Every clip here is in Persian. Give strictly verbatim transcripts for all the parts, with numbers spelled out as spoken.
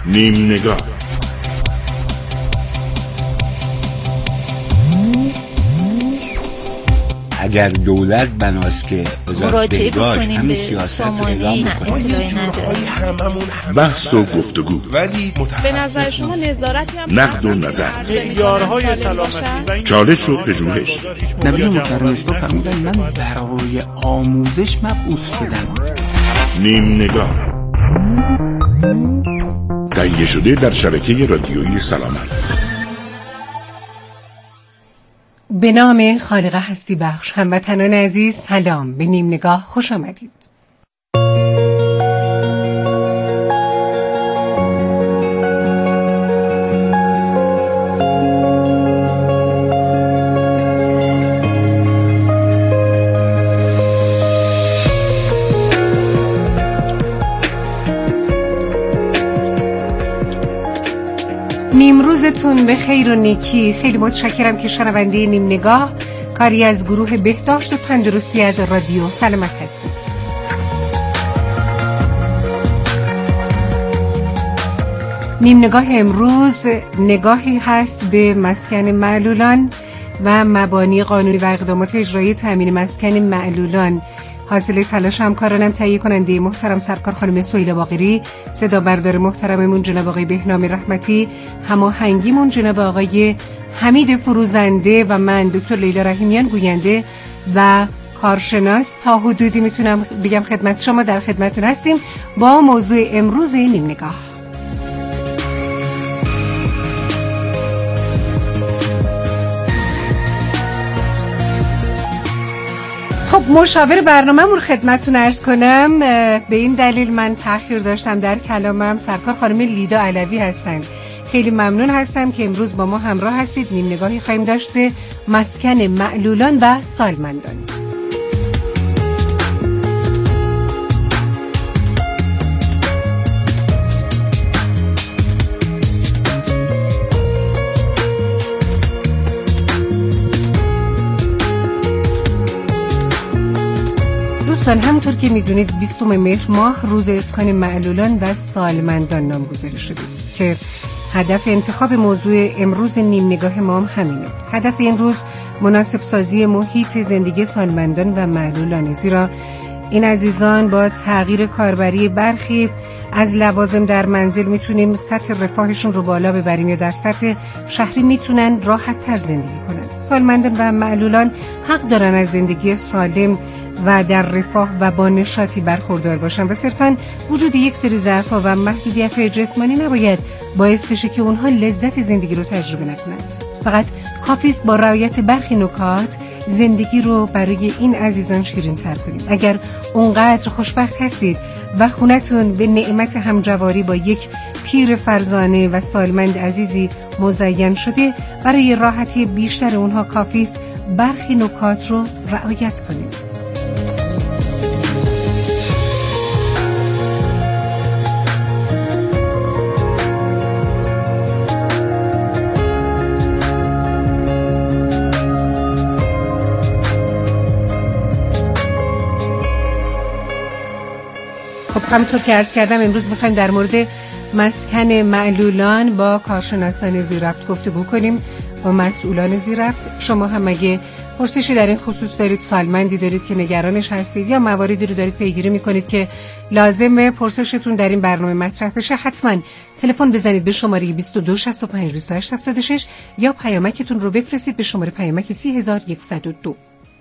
نیم نگاه. اگر دولت بناست که مراجعه بکنیم به سامانه بحث و گفتگو، ولی به نظر شما نظارتی هم نقد و نظر، معیارهای سلامتی، چالش و پژوهش. نبی محترم اسلام فرمودن من برای آموزش مبعوث شدم. نیم نگاه تهیه شده در شبکه رادیویی سلامت. به نام خالق هستی بخش. هموطنان عزیز سلام، به نیم نگاه خوش آمدید. نیمروزتون به خیر و نیکی. خیلی متشکرم که شنونده نیم نگاه کاری از گروه بهداشت و تندرستی از رادیو سلامت هستید. نیم نگاه امروز نگاهی هست به مسکن معلولان و مبانی قانونی و اقدامات اجرایی تامین مسکن معلولان. حاصل تلاش همکارانم تهیه کننده محترم سرکار خانم سهیلا باقری، صدا بردار محترممون جناب آقای بهنام رحمتی، هماهنگیمون جناب آقای حمید فروزنده و من دکتر لیلا رحیمیان گوینده و کارشناس تا حدودی میتونم بگم خدمت شما در خدمتتون هستیم با موضوع امروز نیم نگاه. خب مشاور برنامه‌مون خدمتتون عرض کنم. به این دلیل من تأخیر داشتم در کلامم. سرکار خانم لیدا علوی هستن. خیلی ممنون هستم که امروز با ما همراه هستید. نیم نگاهی خواهیم داشت به مسکن معلولان و سالمندان. دوستان همونطور که میدونید بیستم مهر ماه روز اسکان معلولان و سالمندان نامگذاری شده که هدف انتخاب موضوع امروز نیم نگاه ما هم همینه. هدف این روز مناسب سازی محیط زندگی سالمندان و معلولان، زیرا این عزیزان با تغییر کاربری برخی از لوازم در منزل میتونیم سطح رفاهشون رو بالا ببریم یا در سطح شهری میتونن راحت تر زندگی کنن. سالمندان و معلولان حق دارن از زندگی سالم و در رفاه و با نشاطی برخوردار باشن و صرفاً وجود یک سری ضعف‌ها و محدودیت‌های جسمانی نباید باعث بشه که اونها لذت زندگی رو تجربه نکنن. فقط کافی است با رعایت برخی نکات زندگی رو برای این عزیزان شیرین تر کنیم. اگر اونقدر خوشبخت هستید و خونتون به نعمت همجواری با یک پیر فرزانه و سالمند عزیزی مزین شده، برای راحتی بیشتر اونها کافی است برخی نکات رو رعایت کنیم. همونطور که عرض کردم امروز میخوایم در مورد مسکن معلولان با کارشناسان زیرربط گفتگو کنیم، با مسئولان زیرربط. شما هم اگه پرسشی در این خصوص دارید، سالمندی دارید که نگرانش هستید یا مواردی رو دارید پیگیری میکنید که لازمه پرسشتون در این برنامه مطرح بشه، حتما تلفن بزنید به شماره بیست و دو شصت و پنج بیست و هشت هفتاد و شش یا پیامکتون رو بفرستید به شماره پیامک سی هزار و صد و دو.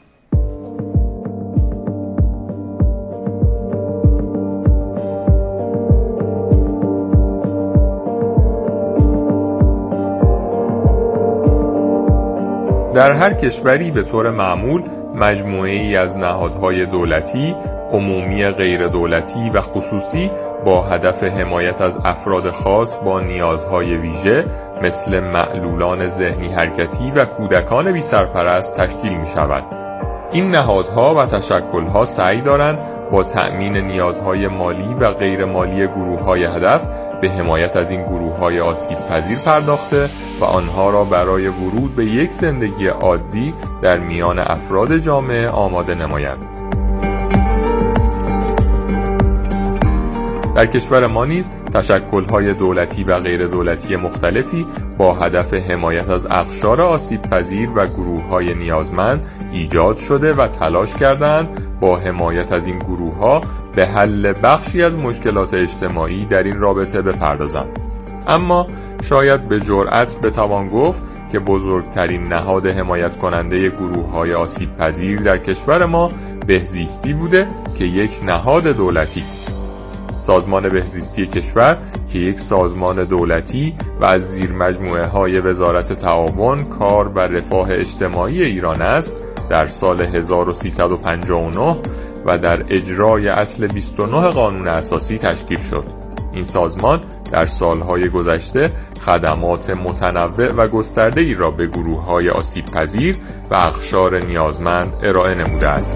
در هر کشوری به طور معمول مجموعه‌ای از نهادهای دولتی، عمومی، غیر دولتی و خصوصی با هدف حمایت از افراد خاص با نیازهای ویژه مثل معلولان ذهنی حرکتی و کودکان بی سرپرست تشکیل می شود. این نهادها و تشکلها سعی دارند با تأمین نیازهای مالی و غیر مالی گروه‌های هدف به حمایت از این گروه‌های آسیب پذیر پرداخته و آنها را برای ورود به یک زندگی عادی در میان افراد جامعه آماده نمایند. در کشور ما نیز تشکل‌های دولتی و غیر دولتی مختلفی با هدف حمایت از اقشار آسیب پذیر و گروه‌های نیازمند ایجاد شده و تلاش کردند با حمایت از این گروه‌ها به حل بخشی از مشکلات اجتماعی در این رابطه بپردازند. اما شاید به جرأت بتوان گفت که بزرگترین نهاد حمایت کننده گروه‌های آسیب پذیر در کشور ما بهزیستی بوده که یک نهاد دولتی است. سازمان بهزیستی کشور که یک سازمان دولتی و از زیر مجموعه های وزارت تعاون، کار و رفاه اجتماعی ایران است، در سال هزار و سیصد و پنجاه و نه و در اجرای اصل بیست و نه قانون اساسی تشکیل شد. این سازمان در سالهای گذشته خدمات متنوع و گسترده‌ای را به گروه‌های آسیب پذیر و اقشار نیازمند ارائه نموده است.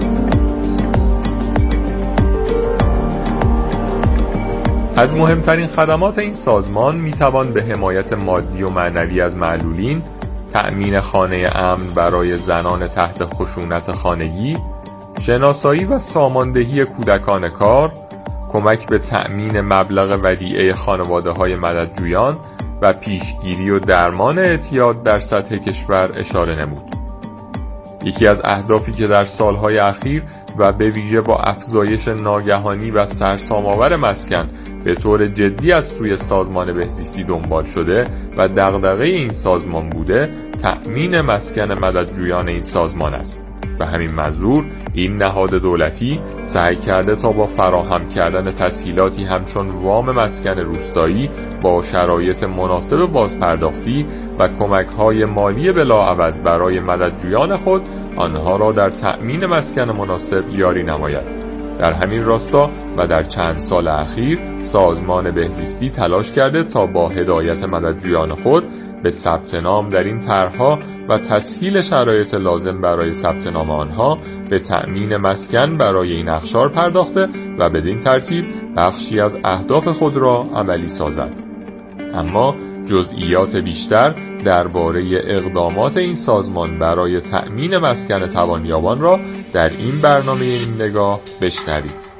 از مهمترین خدمات این سازمان میتوان به حمایت مادی و معنوی از معلولین، تأمین خانه امن برای زنان تحت خشونت خانگی، شناسایی و ساماندهی کودکان کار، کمک به تأمین مبلغ ودیعه خانواده‌های مددجویان و پیشگیری و درمان اعتیاد در سطح کشور اشاره نمود. یکی از اهدافی که در سالهای اخیر و به ویژه با افزایش ناگهانی و سرسام‌آور مسکن به طور جدی از سوی سازمان بهزیستی دنبال شده و دغدغه این سازمان بوده، تأمین مسکن مددجویان این سازمان است. به همین منظور این نهاد دولتی سعی کرده تا با فراهم کردن تسهیلاتی همچون وام مسکن روستایی با شرایط مناسب بازپرداختی و کمک‌های مالی بلاعوض برای مددجویان خود آنها را در تأمین مسکن مناسب یاری نماید. در همین راستا و در چند سال اخیر سازمان بهزیستی تلاش کرده تا با هدایت مددجویان خود به ثبت نام در این طرح‌ها و تسهیل شرایط لازم برای ثبت نام آنها به تأمین مسکن برای این اقشار پرداخته و بدین ترتیب بخشی از اهداف خود را عملی سازد. اما جزئیات بیشتر درباره اقدامات این سازمان برای تأمین مسکن توانیابان را در این برنامه این نگاه بشنوید.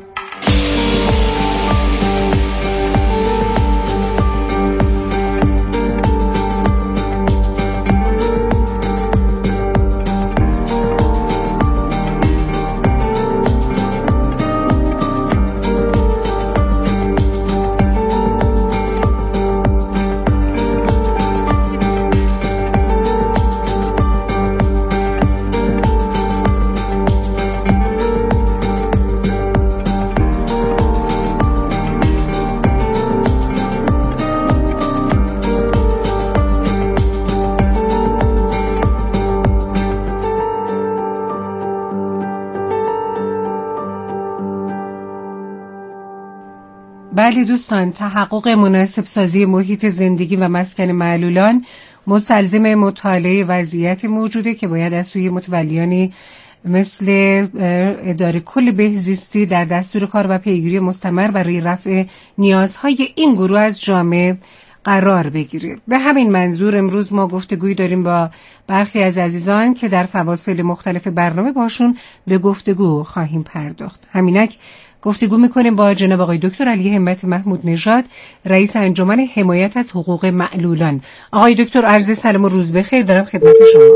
بله دوستان، تحقق مناسب سازی محیط زندگی و مسکن معلولان مستلزم مطالعه وضعیت موجوده که باید از سوی متولیانی مثل اداره کل بهزیستی در دستور کار و پیگیری مستمر برای رفع نیازهای این گروه از جامعه قرار بگیره. به همین منظور امروز ما گفتگوی داریم با برخی از عزیزان که در فواصل مختلف برنامه باشون به گفتگو خواهیم پرداخت. همینک گفتگو میکنیم با جناب آقای دکتر علی همت محمود نژاد، رئیس انجمن حمایت از حقوق معلولان. آقای دکتر، عرض سلام و روز بخیر دارم خدمت شما.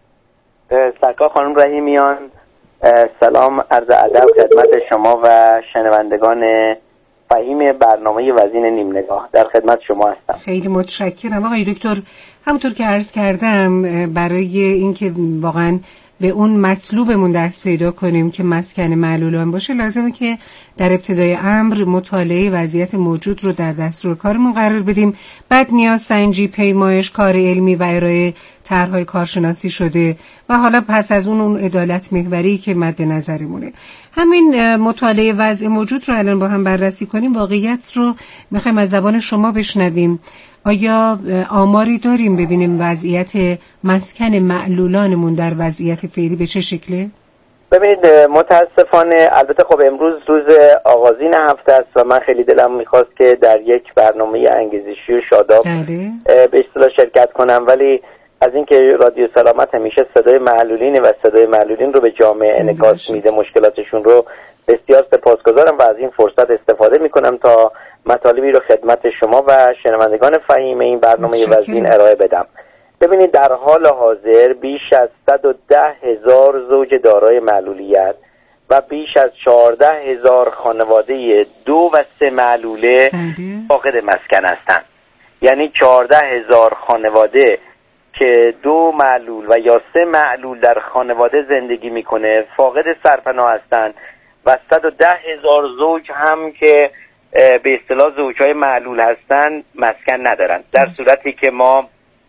سرکار خانم رحیمیان، سلام عرض ادب خدمت شما و شنوندگان فهیم برنامه وزین نیم نگاه. در خدمت شما هستم. خیلی متشکرم آقای دکتر. همونطور که عرض کردم، برای اینکه واقعا به اون مطلوبمون دست پیدا کنیم که مسکن معلولان باشه، لازمه که در ابتدای امر مطالعه وضعیت موجود رو در دستور کارمون قرار بدیم، بعد نیاز سنجی، پیمایش، کار علمی و ارائه طرح‌های کارشناسی شده و حالا پس از اون اون عدالت محوری که مد نظرمونه. همین مطالعه وضع موجود رو الان با هم بررسی کنیم. واقعیت رو میخوایم از زبان شما بشنویم. آیا آماری داریم ببینیم وضعیت مسکن معلولانمون در وضعیت فعلی به چه شکله؟ ببینید، متاسفانه البته خب امروز روز آغازین هفته است و من خیلی دلم میخواست که در یک برنامه انگیزشی و شاداب به اصطلاح شرکت کنم، ولی از اینکه رادیو سلامت همیشه صدای معلولین و صدای معلولین رو به جامعه انعکاس میده، مشکلاتشون رو. بسیار سپاسگزارم و از این فرصت استفاده میکنم تا مطالبی رو خدمت شما و شنوندگان فهیم این برنامه وزین ارائه بدم. ببینید در حال حاضر بیش از صد و ده هزار زوج دارای معلولیت و بیش از چهارده هزار خانواده دو و سه معلوله فاقد مسکن هستند. یعنی چهارده هزار خانواده که دو معلول و یا سه معلول در خانواده زندگی میکنه فاقد سرپناه هستند و صد و ده هزار زوج هم که به اصطلاح زوجهای معلول هستند مسکن ندارند. در صورتی که ما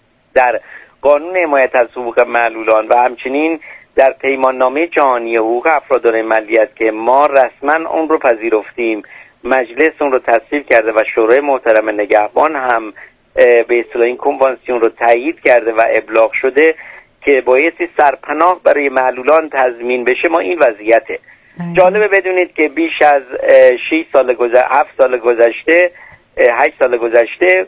در قانون حمایت از حقوق معلولان و همچنین در پیماننامه جهانی حقوق افراد دارای معلولیت که ما رسما اون رو پذیرفتیم، مجلس اون رو تصویب کرده و شورای محترم نگهبان هم به اصطلاح این کنوانسیون رو تایید کرده و ابلاغ شده که بایستی سرپناه برای معلولان تضمین بشه. ما این وضعیته. جالبه بدونید که بیش از شش سال گذشته، هفت سال گذشته، هشت سال گذشته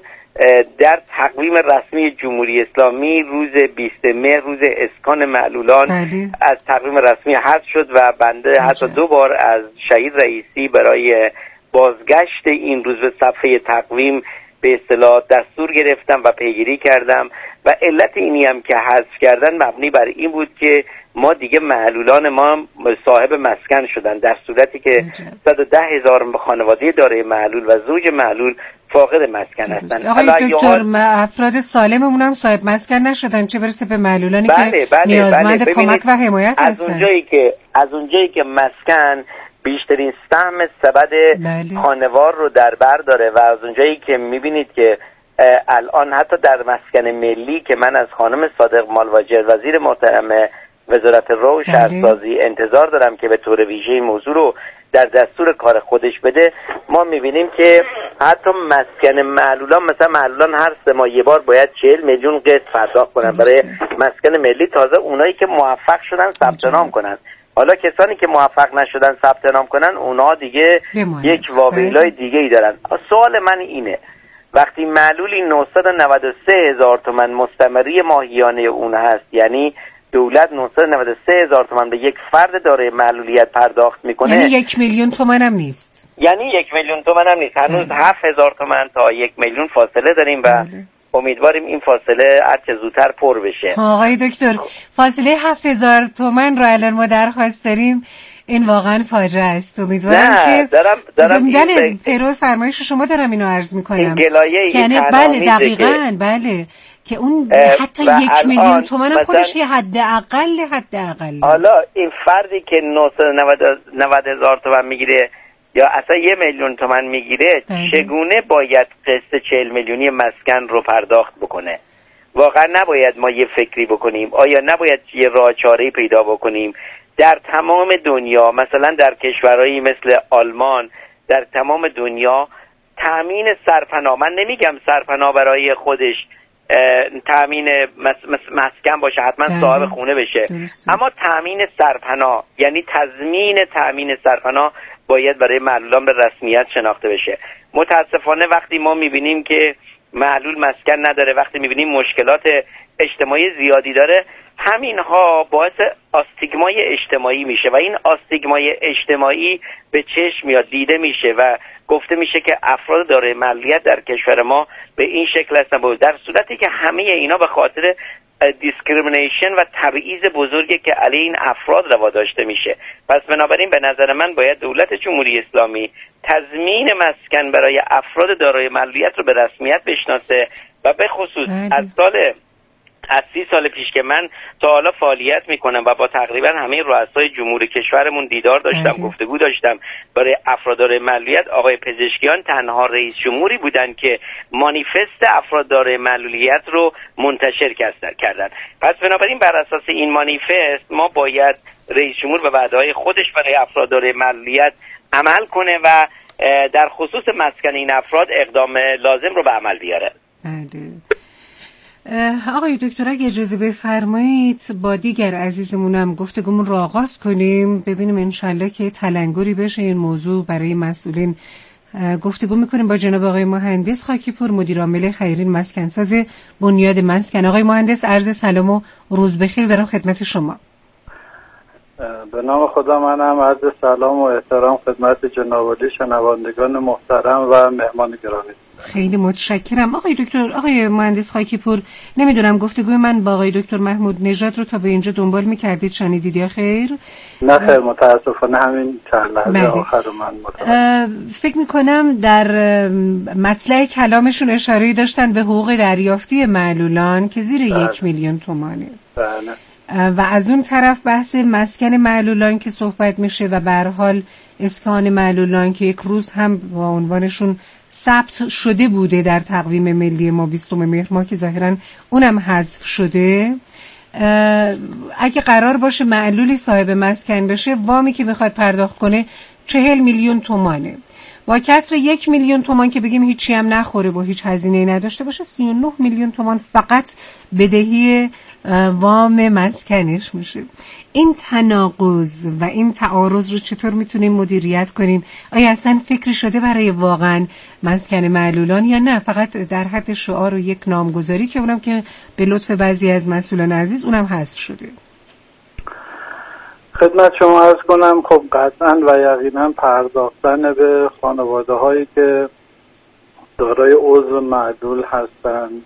در تقویم رسمی جمهوری اسلامی روز بیست مهر روز اسکان معلولان بله. از تقویم رسمی حذف شد و بنده بله. حتی دو بار از شهید رئیسی برای بازگشت این روز به صفحه تقویم به اصطلاح دستور گرفتم و پیگیری کردم و علت اینی هم که حذف کردن مبنی بر این بود که ما دیگه معلولان ما صاحب مسکن شدن، در صورتی که صد و ده هزار خانواده دارای معلول و زوج معلول فاقد مسکن هستن. آقای دکتر افراد سالممون هم صاحب مسکن نشدن، چه برسه به معلولانی بله، که بله، نیازمند بله. کمک و حمایت از هستن. اونجایی که از اونجایی که مسکن بیشترین سهم سبد بله. خانوار رو در بر داره و از اونجایی که میبینید که الان حتی در مسکن ملی که من از خانم صادق مالواجر وزیر محترم وزارت راه و شهرسازی انتظار دارم که به طور ویژه این موضوع رو در دستور کار خودش بده، ما میبینیم که حتی مسکن معلولان، مثلا معلولان هر سه ماه یه بار باید چهل میلیون قسط پرداخت کنن برای مسکن ملی، تازه اونایی که موفق شدن ثبت نام کنن. حالا کسانی که موفق نشدن ثبت نام کنن اونها دیگه یک واویلای دیگه ای دارن. سوال من اینه وقتی معلولی نهصد و نود و سه هزار تومان مستمری ماهیانه اون هست، یعنی دولت نهصد و نود و سه هزار تومان به یک فرد دارای معلولیت پرداخت میکنه، یعنی یک میلیون تومان هم نیست، یعنی یک میلیون تومان هم نیست. هنوز هفت هزار تومان تا یک میلیون فاصله داریم و بله. امیدواریم این فاصله هرچه زودتر پر بشه. آقای دکتر فاصله هفت هزار تومان رو الان ما درخواست داریم، این واقعا فاجعه است. امیدوارم که دارم دارم بله پیرو فرمایش شما دارم اینو عرض میکنم این گلایه که یعنی بله دقیقاً که بله که اون حتی یک میلیون تومان هم خودش یه حد اقل حد اقل. حالا این فردی که نهصد و نود هزار تومان میگیره یا اصلا یه میلیون تومان میگیره چگونه باید قسط چهل میلیونی مسکن رو پرداخت بکنه؟ واقعا نباید ما یه فکری بکنیم؟ آیا نباید یه راه چاره‌ای پیدا بکنیم در تمام دنیا، مثلا در کشورهایی مثل آلمان، در تمام دنیا تامین سرپناه، من نمیگم سرپناه برای خودش تامین مس، مس، مسکن باشه، حتما صاحب خونه بشه، درسته. اما تامین سرپناه یعنی تضمین تامین سرپناه باید برای معلولان به رسمیت شناخته بشه. متاسفانه وقتی ما میبینیم که معلول مسکن نداره، وقتی میبینیم مشکلات اجتماعی زیادی داره، همینها باعث آستیگمای اجتماعی میشه و این آستیگمای اجتماعی به چشم میاد، دیده میشه و گفته میشه که افراد دارای معلولیت در کشور ما به این شکل هستن، در صورتی که همه اینا به خاطر دیسکریمینیشن و تبعیض بزرگی که علیه این افراد روا داشته میشه. پس بنابراین به نظر من باید دولت جمهوری اسلامی تضمین مسکن برای افراد دارای معلولیت رو به رسمیت بشناسه و به خصوص از سال از سی سال پیش که من تا حالا فعالیت میکنم و با تقریبا همه رؤسای جمهوری کشورمون دیدار داشتم، هنده. گفتگو داشتم برای افراد دارای معلولیت، آقای پزشکیان تنها رئیس جمهوری بودن که مانیفست افراد دارای معلولیت رو منتشر کردن. پس بنابراین بر اساس این مانیفست ما باید رئیس جمهور به وعده‌های خودش برای افراد دارای معلولیت عمل کنه و در خصوص مسکن این افراد اقدام لازم رو به عمل بیاره. هنده. آقای دکتر اگه اجازه بفرمایید با دیگر عزیزمونم گفتگومون رو آغاز کنیم، ببینیم انشالله که تلنگری بشه این موضوع برای مسئولین گفتگو میکنیم با جناب آقای مهندس خاکیپور، مدیر عامل خیرین مسکنساز بنیاد مسکن. آقای مهندس، عرض سلام و روز بخیر دارم خدمت شما. به نام خدا، من هم عرض سلام و احترام خدمت جناب عالی شنوندگان محترم و مهمان گرامی. خیلی متشکرم آقای دکتر. آقای مهندس خاکیپور، نمیدونم گفتگوی من با آقای دکتر محمود نژاد رو تا به اینجا دنبال میکردید، شنیدید یا خیر؟ نه خیر، متاسفانه همین چند لحظه آخر من متوجه. فکر میکنم در مطلع کلامشون اشاره داشتن به حقوق دریافتی معلولان که زیر بله. یک میلیون تومانه. بله. و از اون طرف بحث مسکن معلولان که صحبت میشه و به هر حال اسکان معلولان که یک روز هم با عنوانشون ثبت شده بوده در تقویم ملی ما بیستم مهر ماه که ظاهرا اونم حذف شده. اگه قرار باشه معلولی صاحب مسکن بشه، وامی که میخواد پرداخت کنه چهل میلیون تومانه. با کسر یک میلیون تومان که بگیم هیچی هم نخوره و هیچ هزینه‌ای نداشته باشه، سی و نه میلیون تومان فقط بدهی وام مسکنش میشه. این تناقض و این تعارض رو چطور میتونیم مدیریت کنیم؟ آیا اصلا فکری شده برای واقعا مسکن معلولان یا نه فقط در حد شعار و یک نامگذاری که اونم که به لطف بعضی از مسئولان عزیز اونم حذف شده؟ خدمت شما عرض کنم خب قطعا و یقینا پرداختن به خانواده هایی که دارای عضو معلول هستند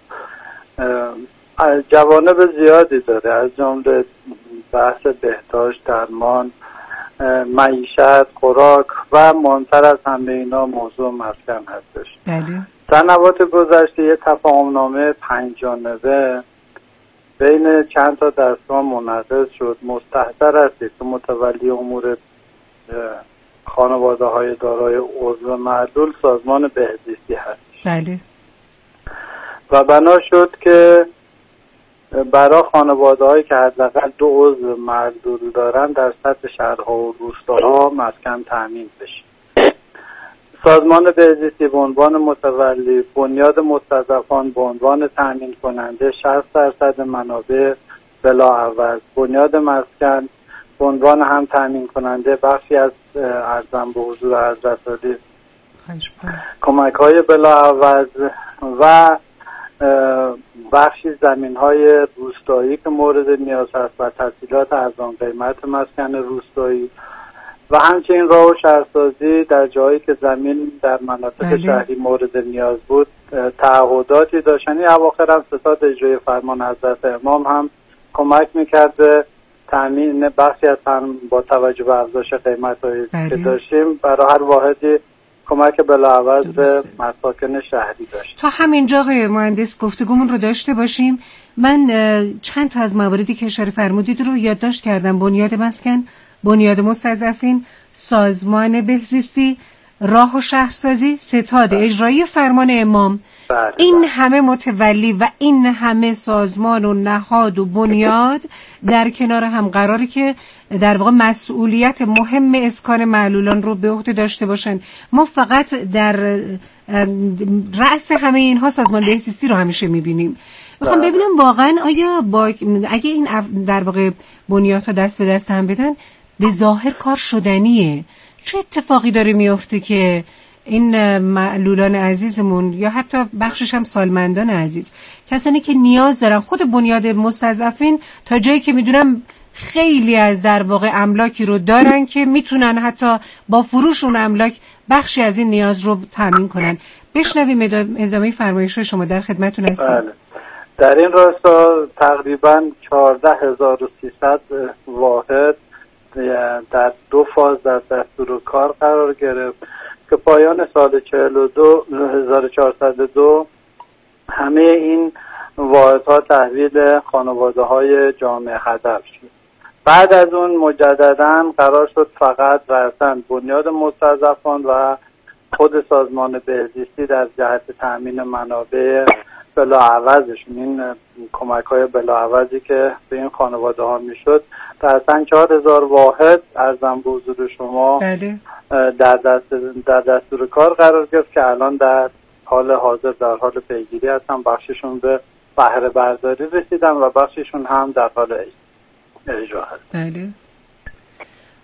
جوانب زیادی داره، از جمله بحث بهداشت، درمان، معیشت، خوراک و مهمتر از همه اینا موضوع مسکن هستش. بله. سنوات گذشته یه تفاهمنامه پنج جانبه بین چند تا دستگاه منعقد شد. مستحضر هستید که متولی امور خانواده های دارای عضو معلول سازمان بهزیستی هست. بله. و بنا شد که برای خانواده هایی که حداقل دو عضو معلول دارن در سطح شهرها و روستاها مسکن تامین بشه. سازمان بهزیستی به عنوان متولی، بنیاد مستضعفان به عنوان تامین کننده شصت درصد منابع بلاعوض، بنیاد مسکن به عنوان هم تامین کننده بخشی از ارزم به حضور حضرت عالی کمک های بلاعوض و بخشی زمین های روستایی که مورد نیاز هست و تسهیلات ارزان قیمت مسکن روستایی و همچنین راه و شهرسازی در جایی که زمین در مناطق بله. شهری مورد نیاز بود تعهداتی داشتن. اواخر هم ستاد اجرای فرمان حضرت امام هم کمک میکرد به تامین بخشی از هم با توجه به افزایش قیمت‌هایی بله. که داشتیم برای هر واحدی کمک بلاعوض به مساکن شهری داشت. تا همینجا آقای مهندس گفتگومون رو داشته باشیم. من چند تا از مواردی که اشاره فرمودید رو یادداشت کردم: بنیاد مسکن، بنیاد مستضعفین، سازمان بهزیستی، راه و شهرسازی، ستاد اجرایی فرمان امام. بله. این همه متولی و این همه سازمان و نهاد و بنیاد در کنار هم قراره که در واقع مسئولیت مهم اسکان معلولان رو به عهده داشته باشن. ما فقط در رأس همه اینها سازمان بهزیستی رو همیشه میبینیم. میخوام ببینم واقعا آیا با اگه این در واقع بنیادها دست به دست هم بدن به ظاهر کار شدنیه؟ چه اتفاقی داره میفته که این معلولان عزیزمون یا حتی بخشش هم سالمندان عزیز، کسانی که نیاز دارن، خود بنیاد مستضعفین تا جایی که میدونم خیلی از در واقع املاکی رو دارن که میتونن حتی با فروش اون املاک بخشی از این نیاز رو تامین کنن. بشنویم ادامه فرمایش شما، در خدمتتون هستیم. بله. در این راستا تقریبا چهارده هزار و سیصد واحد در دو فاز در دستور کار قرار گرفت که پایان سال چهل و دو هزار و چهارصد و دو همه این واحدها تحویل خانواده های جامعه هدف شد. بعد از اون مجددا قرار شد فقط رسن بنیاد مستضعفان و خود سازمان بهزیستی در جهت تأمین منابع بلاعوضشون، این کمک های بلاعوضی که به این خانواده ها میشد، رسن چهار هزار واحد ارزم به حضور شما بله. در دست در دستور کار قرار گرفت که الان در حال حاضر در حال پیگیری هستن. بخششون به بهره برداری رسیدن و بخششون هم در حال اجرا هست. بله.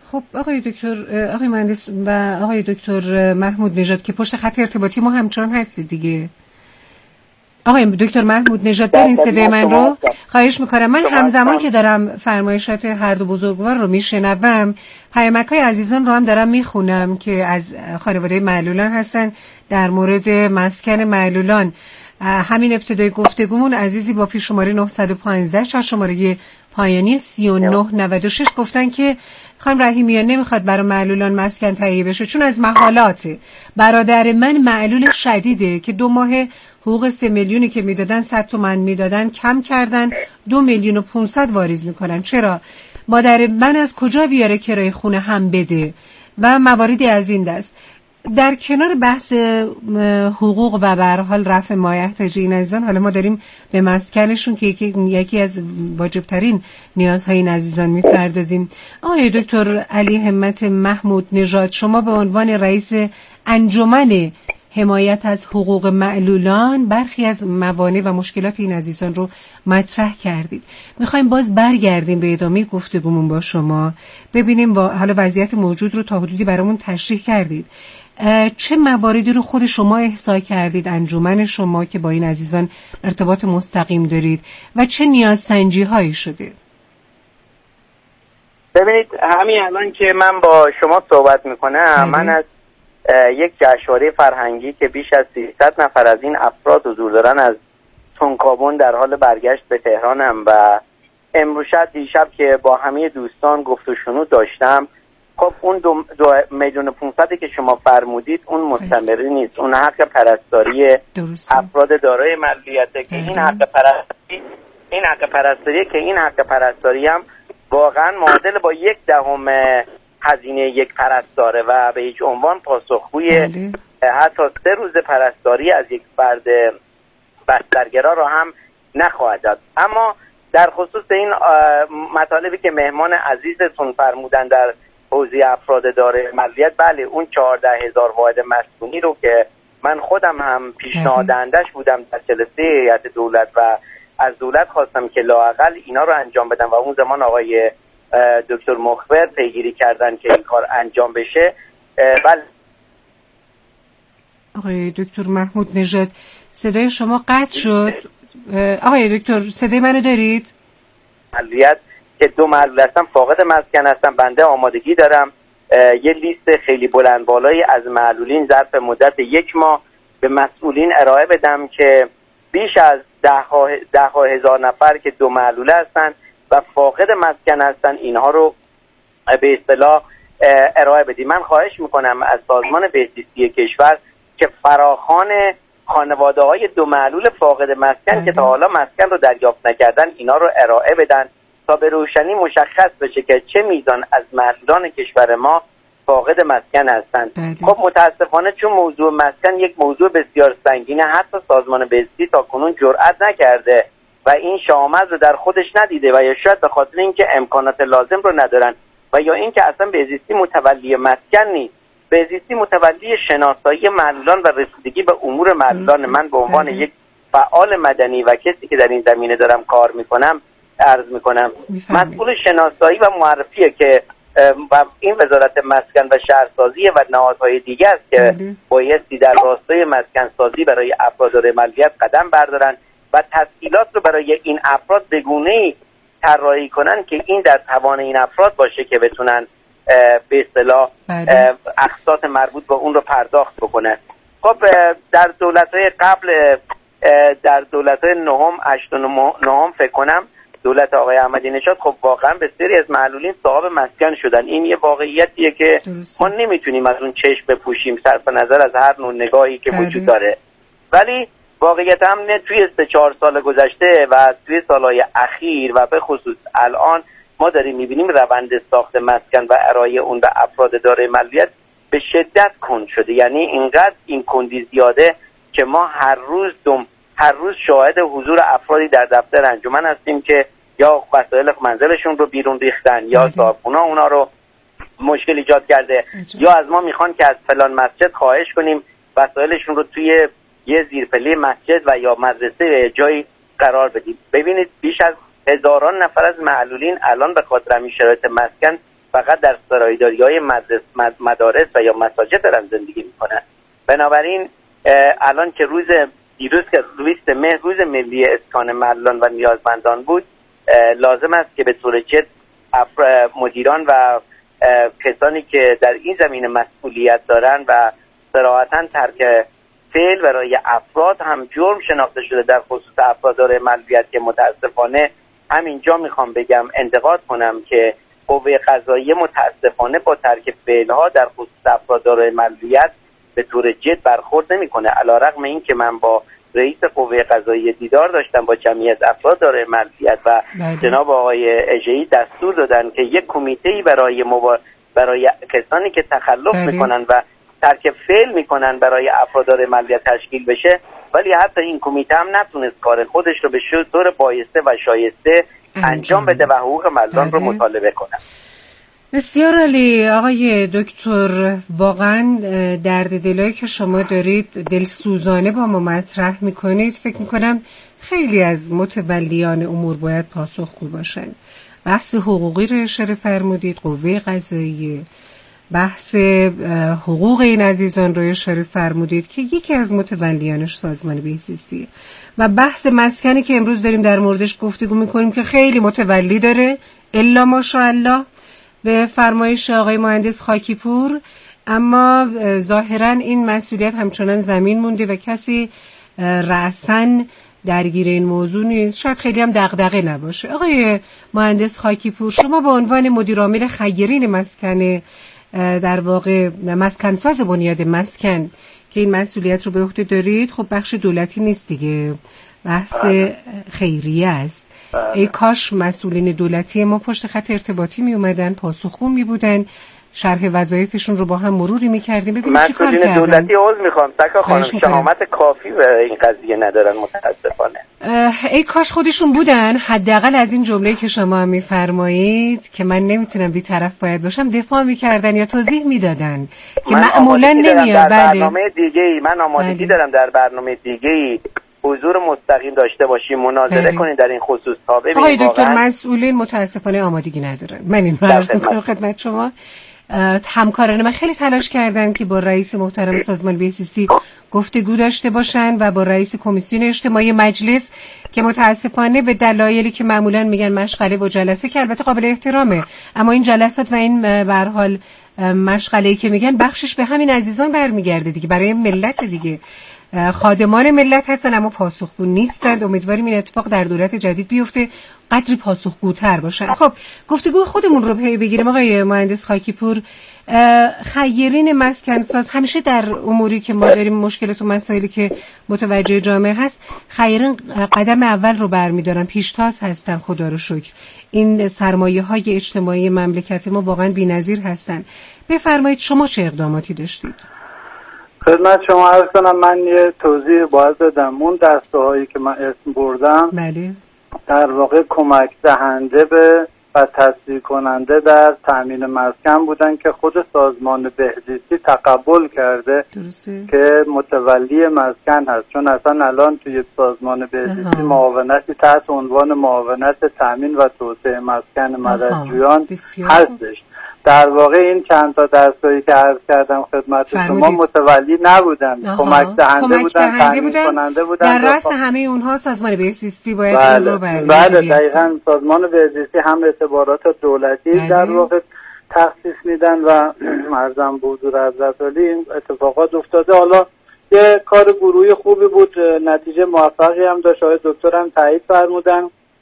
خب آقای دکتر، آقای مهندس و آقای دکتر محمود نژاد که پشت خط ارتباطی ما همچنان هستید دیگه. آقای دکتر محمود نژاد دارین صدای من رو؟ خواهش میکنم. من همزمان که دارم فرمایشات هر دو بزرگوار رو میشنوم، پیامک‌های عزیزان رو هم دارم میخونم که از خانواده معلولان هستن در مورد مسکن معلولان. همین ابتدای گفتگومون عزیزی با پیش شماره نه یک پنج چهار شماره پایانی سه نه نه شش گفتن که خانم رحیمیان نمیخواد برای معلولان مسکن تهیه بشه چون از محالاته. برادر من معلول شدیده که دو ماه حقوق سه میلیونی که میدادن صد تومن میدادن کم کردن، دو میلیون و پونصد واریز میکنن. چرا؟ مادر من از کجا بیاره کرایه خونه هم بده و مواردی از این دست. در کنار بحث حقوق و به هر حال رفع مایحتاج این عزیزان، حالا ما داریم به مسکنشون که یکی, یکی از واجبترین نیازهای این عزیزان میپردازیم. آقای دکتر علی همت محمود نژاد، شما به عنوان رئیس انجمن حمایت از حقوق معلولان برخی از موانع و مشکلات این عزیزان رو مطرح کردید. میخوایم باز برگردیم به ادامه گفتگومون با شما، ببینیم حالا وضعیت موجود رو تا حدودی برامون تشریح کردید. چه مواردی رو خود شما احصا کردید، انجمن شما که با این عزیزان ارتباط مستقیم دارید، و چه نیازسنجی هایی شده؟ ببینید همین الان که من با شما صحبت میکنم، من از یک جشنواره فرهنگی که بیش از سیصد نفر از این افراد حضور دارن از تونکابون در حال برگشت به تهرانم و امروز دیشب که با همه دوستان گفت و شنود داشتم. خب اون دو, دو میلیون و پونصدی که شما فرمودید اون مستمری نیست، اون حق پرستاری افراد دارای معلولیته که این حق پرستاری این حق پرستاری که این حق پرستاری هم واقعا معادل با یک دهم هزینه یک پرستاره و به هیچ عنوان پاسخگوی حتی سه روز پرستاری از یک فرد بسترگرا را هم نخواهد داد. اما در خصوص این مطالبی که مهمان عزیزتون فرمودن در حوزه افراد دارای معلولیت، بله اون چهارده هزار واحد مسکونی رو که من خودم هم پیشنهادندش بودم در جلسه هیئت دولت و از دولت خواستم که لااقل اینا رو انجام بدن و اون زمان آقای دکتر مخبر پیگیری کردن که این کار انجام بشه. بله آقای دکتر محمود نژاد صدای شما قطع شد. آقای دکتر صدای منو دارید؟ معلولیت که دو معلول هستم، فاقد مسکن هستم، بنده آمادگی دارم یه لیست خیلی بلند بالایی از معلولین ظرف مدت یک ماه به مسئولین ارائه بدم که بیش از ده ها, ده ها هزار نفر که دو معلول هستن و فاقد مسکن هستن اینها رو به اصطلاح ارائه بدیم. من خواهش میکنم از سازمان بهزیستی کشور که فراخوان خانواده های دو معلول فاقد مسکن که تا حالا مسکن رو دریافت نکردن اینا رو ارائه بدن تا به روشنی مشخص بشه که چه میزان از معلولان کشور ما فاقد مسکن هستند. خب متاسفانه چون موضوع مسکن یک موضوع بسیار سنگینه، حتی سازمان بهزیستی تا کنون جرئت نکرده و این شامل رو در خودش ندیده و یا شاید به خاطر اینکه امکانات لازم رو ندارن و یا اینکه اصلا بهزیستی متولی مسکن نیست. بهزیستی متولی شناسایی معلولان و رسیدگی به امور معلولان. من به عنوان یک فعال مدنی و کسی که در این زمینه دارم کار میکنم عرض میکنم مسئول شناسایی و معرفیه که و این وزارت مسکن و شهرسازی و نهادهای دیگه است که بایستی در راستای مسکن سازی برای افراد دارای معلولیت قدم بردارن و تسهیلات رو برای این افراد به گونه‌ای طراحی کنن که این در توان این افراد باشه که بتونن به اصطلاح اقساط مربوط با اون رو پرداخت بکنن. خب در دولت‌های قبل، در دولت‌های نهم، هشت و نهم فکر کنم دولت آقای احمدی نژاد، خب واقعا بسیاری از معلولین صاحب مسکن شدن. این یه واقعیتیه که ما نمیتونیم از اون چشم بپوشیم صرف نظر از هر نوع نگاهی که وجود داره، ولی واقعیت هم نه توی سه چهار سال گذشته و توی سالهای اخیر و به خصوص الان ما داریم میبینیم روند ساخت مسکن و ارائه اون به افراد دارای معلولیت به شدت کند شده. یعنی اینقدر این کندی زیاده که ما هر روز دوم هر روز شاهد حضور افرادی در دفتر انجمن هستیم که یا وسایل منزلشون رو بیرون ریختن یا صاحبخونه اونا رو مشکل ایجاد کرده یا از ما میخوان که از فلان مسجد خواهش کنیم وسایلشون رو توی یه زیرپله مسجد و یا مدرسه جایی قرار بدیم. ببینید بیش از هزاران نفر از معلولین الان به خاطر همین شرایط مسکن فقط در سرایداری‌های مدرس مدارس و یا مساجد دارن زندگی میکنن. بنابراین الان که روز دیروز که بیست مهر روز ملی اسکان معلولان و نیازمندان بود، لازم است که به طور جد مدیران و کسانی که در این زمینه مسئولیت دارن و صراحتاً ترک فعل برای افراد هم جرم شناخته شده در خصوص افراد دارای معلولیت که متاسفانه همینجا میخوام بگم انتقاد کنم که قوه قضاییه متاسفانه با ترک فعلها در خصوص افراد دارای معلولیت به طور جد برخورد نمیکنه. علیرغم این که من با رئیس قوه قضاییه دیدار داشتم با جمعیت افراد دارای معلولیت و بله. جناب آقای اژه‌ای دستور دادن که یک کمیته‌ای برای مبا... برای کسانی که تخلف بله. میکنن و ترک فعل میکنن برای افراد دارای معلولیت تشکیل بشه، ولی حتی این کمیته هم نتونست کار خودش رو به طور بایسته و شایسته انجام بده و حقوق معلولان رو مطالبه کنه. بسیار عالی آقای دکتر، واقعا درد دلایی که شما دارید دلسوزانه با ما مطرح میکنید. فکر میکنم خیلی از متولیان امور باید پاسخگو باشن. بحث حقوقی رو اشاره فرمودید، قوه قضاییه، بحث حقوق این عزیزان رو اشاره فرمودید که یکی از متولیانش سازمان بهزیستیه و بحث مسکنی که امروز داریم در موردش گفتگو میکنیم که خیلی متولی داره الا ماشاءالله به فرمایش آقای مهندس خاکیپور، اما ظاهرا این مسئولیت همچنان زمین مونده و کسی رأساً درگیر این موضوع نیست. شاید خیلی هم دغدغه نباشه. آقای مهندس خاکیپور، شما به عنوان مدیر عامل خیرین مسکن در واقع مسکن ساز بنیاد مسکن که این مسئولیت رو به عهده دارید، خب بخش دولتی نیست دیگه، بحث خیریه است. ای کاش مسئولین دولتی ما پشت خط ارتباطی می اومدن، پاسخگو می بودن، شرح وظایفشون رو با هم مروری می‌کردیم ببینیم چی کار کردن. مسئولین دولتی عذر می‌خوام سکا خانم شهامت کافی به این قضیه ندارن متأسفانه. ای کاش خودشون بودن، حداقل از این جمله‌ای که شما هم می‌فرمایید که من نمیتونم بی‌طرف باید باشم دفاع می‌کردن یا توضیح میدادن که معمولاً نمیاد. بله. برنامه دیگه‌ای من آمادگی بله. دارم در برنامه دیگه‌ای حضور مستقیم داشته باشیم، مناظره بله. کنید در این خصوص تا ببینیم. آقای دکتر مسئولین متأسفانه آمادگی ندارن. من این رو عرض می‌کنم خدمت شما. همکاران من خیلی تلاش کردن که با رئیس محترم سازمان بهزیستی گفتگو داشته باشن و با رئیس کمیسیون اجتماعی مجلس که متاسفانه به دلایلی که معمولا میگن مشغله و جلسه که البته قابل احترامه، اما این جلسات و این به هر حال مشغله‌ای که میگن بخشش به همین عزیزان برمیگرده دیگه، برای ملت دیگه، خادمان ملت هستن اما پاسخگو نیستند. امیدواریم این اتفاق در دولت جدید بیفته، قدری پاسخگوتر باشن. خب گفتگو خودمون رو پی بگیریم. آقای مهندس خاکیپور، خیرین مسکن ساز همیشه در اموری که ما داریم، مشکلات و مسائلی که متوجه جامعه هست، خیرین قدم اول رو برمیدارن، پیشتاز هستن. خدا رو شکر این سرمایه های اجتماعی مملکت ما واقعا بی‌نظیر هستن. بفرمایید شما چه اقداماتی داشتید؟ خدمت شما عرض کنم، من یه توضیح باید بدم. اون دسته هایی که من اسم بردم بله. در واقع کمک دهنده به و تسریع کننده در تامین مسکن بودن که خود سازمان بهزیستی تقبل کرده درسته. که متولی مسکن هست، چون اصلا الان توی سازمان بهزیستی معاونتی تحت عنوان معاونت تامین و توسعه مسکن مددجویان هستش. در واقع این چند تا درسایی که عرض کردم خدمت شما متولی نبودن، کمک دهنده بودن، تامین کننده بودن. در راست همه اونها سازمان بهزیستی باید بله. این رو برگردید. بله دقیقاً سازمان بهزیستی هم اعتبارات دولتی بله. در واقع تخصیص میدن و عرضم به حضور حضرت عالی این اتفاقات افتاده. حالا یه کار گروهی خوبی بود، نتیجه موفقی هم داشت، آقای دکتر هم تایید فرمودن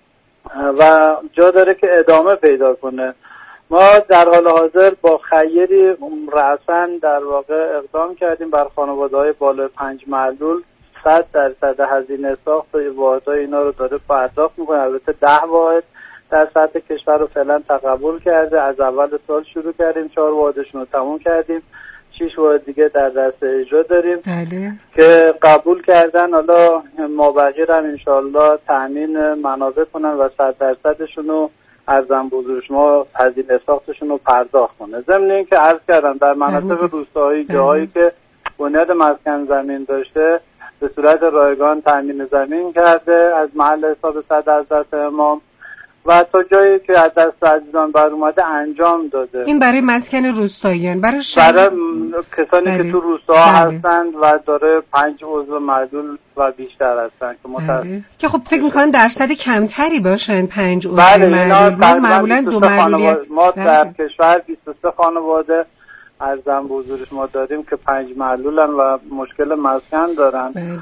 و جا داره که ادامه پیدا کنه. ما در حال حاضر با خیری رأساً در واقع اقدام کردیم بر خانواده‌های بالای پنج معلول. صد درصد هزینه ساخت واحدهای اینا رو داره پرداخت میکنه. البته ده واحد در سطح کشور رو فعلا تقبل کرده. از اول سال شروع کردیم، چهار واحدشون رو تموم کردیم، شش واحد دیگه در دست اجرا داریم بله. که قبول کردن. حالا مابقی رو هم انشالله تامین منابع کنن و صد درصدشون رو ارزم بزرگ شما هزینه ساختشون رو پرداخت کنه. ضمن این که عرض کردم در مناطق روستایی جاهایی که بنیاد مسکن زمین داشته به صورت رایگان تامین زمین کرده از محل حساب صد حضرت امام و تا جایی که از دست عزیزان بر اومده انجام داده. این برای مسکن روستاییان، برای شهر برای کسانی بله. که تو روستاها بله. هستند و داره پنج عضو معلول و بیشتر هستند که متأسفانه که خب فکر می‌کنم درصد کمتری باشن پنج عضو بله. معلول. ما معمولا دو معلولیت ما بله. در کشور بیست و سه خانواده ارزم به حضور شما داریم که پنج معلولن و مشکل مسکن دارن. بله.